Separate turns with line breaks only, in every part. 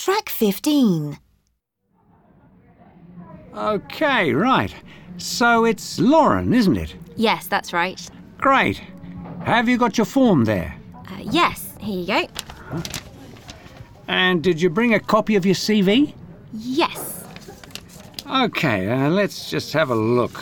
Track 15.
OK, right. So it's Lauren, isn't it?
Yes, that's right.
Great. Have you got your form there?
Yes, here you go.
And did you bring a copy of your CV?
Yes.
OK, let's just have a look.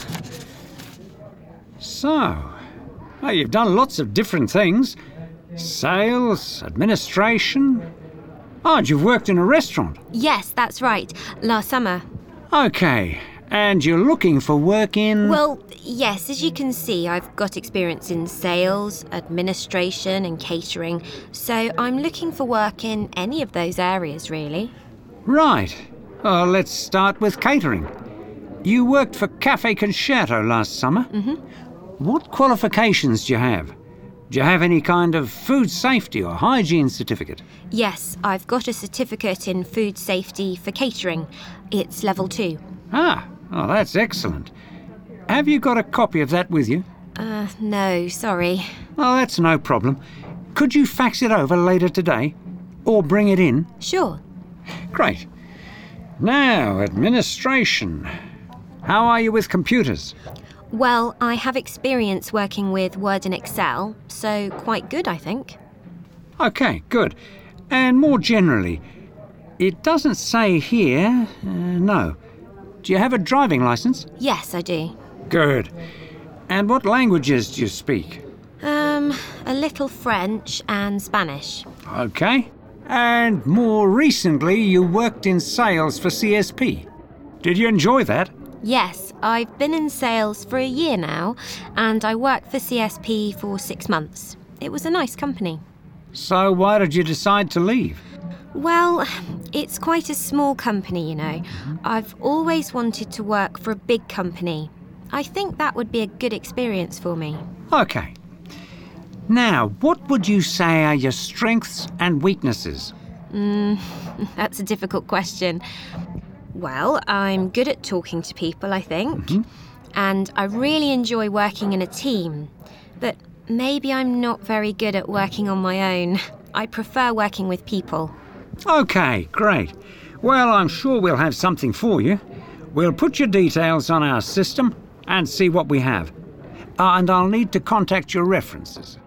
So, you've done lots of different things. Sales, administration. Oh, and you've worked in a restaurant.
Yes, that's right. Last summer.
OK, and you're looking for work in...
Well, yes, as you can see, I've got experience in sales, administration and catering, so I'm looking for work in any of those areas, really.
Right. Well, let's start with catering. You worked for Cafe Concerto last summer.
Mm-hmm.
What qualifications do you have? Do you have any kind of food safety or hygiene certificate?
Yes, I've got a certificate in food safety for catering. It's level 2.
Ah, oh, that's excellent. Have you got a copy of that with you?
No, sorry.
Oh, that's no problem. Could you fax it over later today? Or bring it in?
Sure.
Great. Now, administration. How are you with computers?
Well, I have experience working with Word and Excel, so quite good, I think.
OK, good. And more generally, it doesn't say here, no. Do you have a driving licence?
Yes, I do.
Good. And what languages do you speak?
A little French and Spanish.
OK. And more recently, you worked in sales for CSP. Did you enjoy that?
Yes, I've been in sales for a year now, and I worked for CSP for 6 months. It was a nice company.
So why did you decide to leave?
Well, it's quite a small company, you know. I've always wanted to work for a big company. I think that would be a good experience for me.
OK. Now, what would you say are your strengths and weaknesses?
That's a difficult question. Well, I'm good at talking to people, I think. And I really enjoy working in a team. But maybe I'm not very good at working on my own. I prefer working with people.
OK, great. Well, I'm sure we'll have something for you. We'll put your details on our system and see what we have. And I'll need to contact your references.